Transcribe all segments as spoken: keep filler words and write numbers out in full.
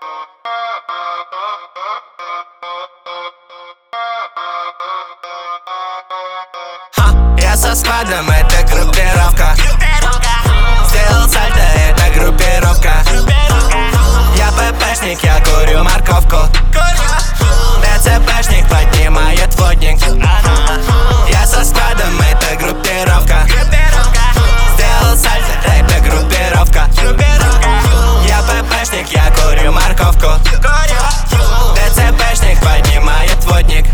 Я со складом, это группировка. Сделал сальто, это группировка. Я ППшник, я курю морковку. ДЦПшник поднимает водник. Я со складом, это группировка. Сделал сальто, это группировка. Я ППшник, я курю морковку. ДЦПшник поднимает водник.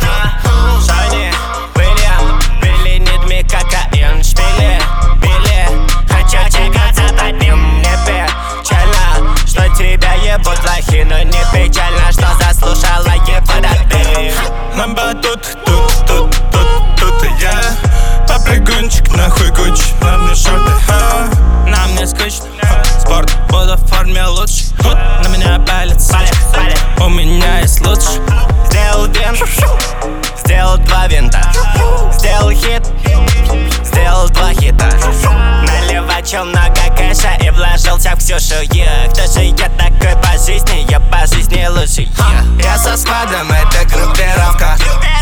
Шайни, Уильям, в Берлине дми кокаин, шпили, били. Хочу чекаться под ним, мне печально, что тебя ебут лохи, но не печально, что заслушала ебана ты. Нам тут, тут, тут, тут, тут и я. Попрыгунчик, нахуй Гуччи, на мне шорты, ха. Нам не скучно, спорт, буду в форме лучше. На меня палец, у меня есть лучше. Сделал винт, сделал два винта. Сделал хит, сделал два хита. Наливачил много кэша и вложился в Ксюшу, yeah. Кто же я такой по жизни? Я по жизни лучше, yeah. Я со складом, это группировка.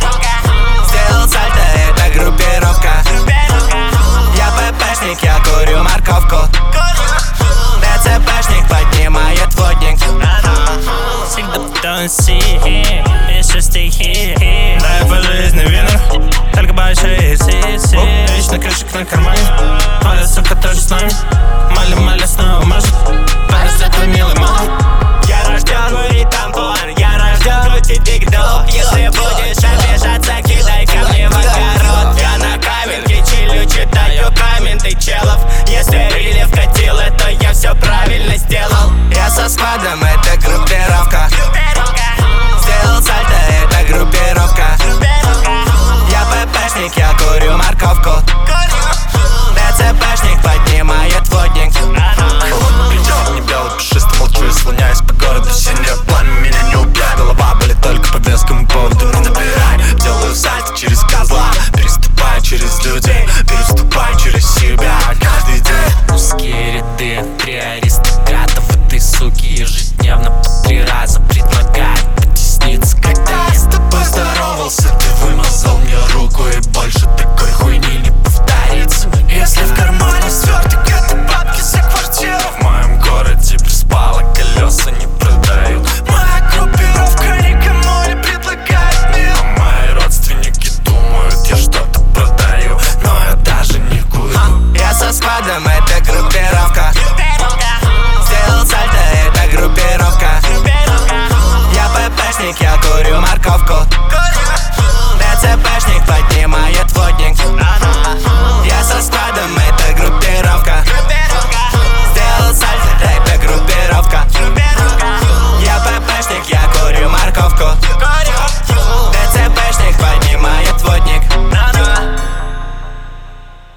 Сделал сальто, это группировка. Я ППшник, я курю морковку. ДЦПшник поднимает водник. Всегда в танце, еще стихи. Дай по жизни вина, только большие сиси. Вечно крышек на кармане, моя сука тоже с нами. Маля-маля снова может, подожди, твой милый мой. Я рожден курить тампон, я рожден крутить биг-доп. Если будешь обижаться, кидай ко мне в огород. Я на каменке чилю, читаю комменты челов. Если рили вкатил, то я все правильно сделал. Я со складом, это группировка. Сделал сальто, это группировка. Я ППшник, я курю морковку.